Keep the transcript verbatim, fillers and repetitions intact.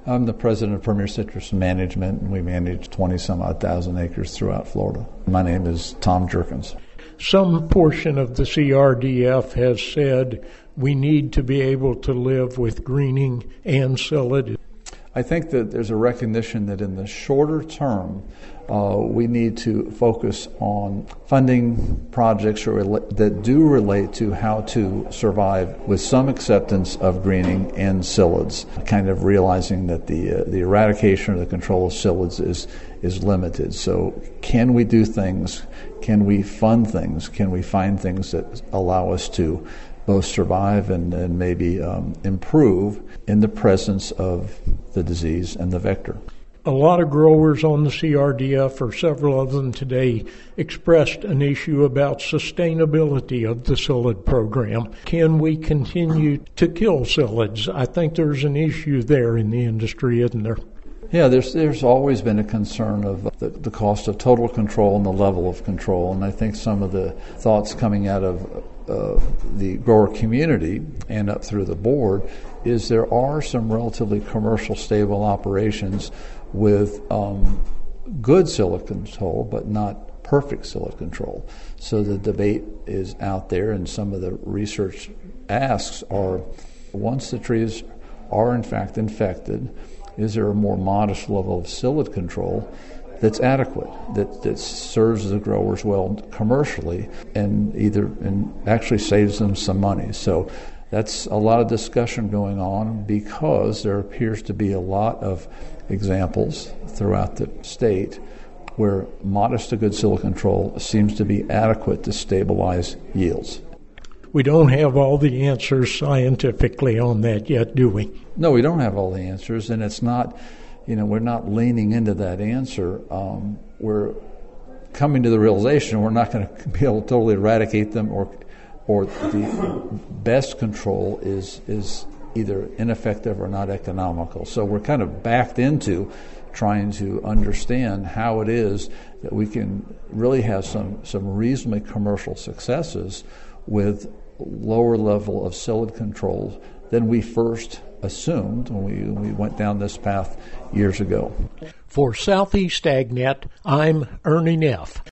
I'm the president of Premier Citrus Management, and we manage twenty some odd thousand acres throughout Florida. My name is Tom Jerkins. Some portion of the C R D F has said we need to be able to live with greening and psyllid. I think that there's a recognition that in the shorter term, uh, we need to focus on funding projects that do relate to how to survive with some acceptance of greening and psyllids, kind of realizing that the uh, the eradication or the control of psyllids is is limited. So can we do things? Can we fund things? Can we find things that allow us to both survive and, and maybe um, improve in the presence of the disease and the vector? A lot of growers on the C R D F, or several of them today, expressed an issue about sustainability of the psyllid program. Can we continue to kill psyllids? I think there's an issue there in the industry, isn't there? Yeah, there's there's always been a concern of the, the cost of total control and the level of control, and I think some of the thoughts coming out of uh, the grower community and up through the board is there are some relatively commercial stable operations with um, good psyllid control, but not perfect psyllid control. So the debate is out there, and some of the research asks are, once the trees are in fact infected, is there a more modest level of psyllid control that's adequate, that, that serves the growers well commercially and either and actually saves them some money? So that's a lot of discussion going on because there appears to be a lot of examples throughout the state where modest to good psyllid control seems to be adequate to stabilize yields. We don't have all the answers scientifically on that yet, do we? No, we don't have all the answers, and it's not, you know, we're not leaning into that answer. Um, we're coming to the realization we're not going to be able to totally eradicate them, or or the best control is is either ineffective or not economical. So we're kind of backed into trying to understand how it is that we can really have some, some reasonably commercial successes with lower level of psyllid control than we first assumed when we, when we went down this path years ago. For Southeast AgNet, I'm Ernie Neff.